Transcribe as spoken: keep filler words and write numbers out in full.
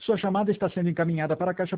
Sua chamada está sendo encaminhada para a caixa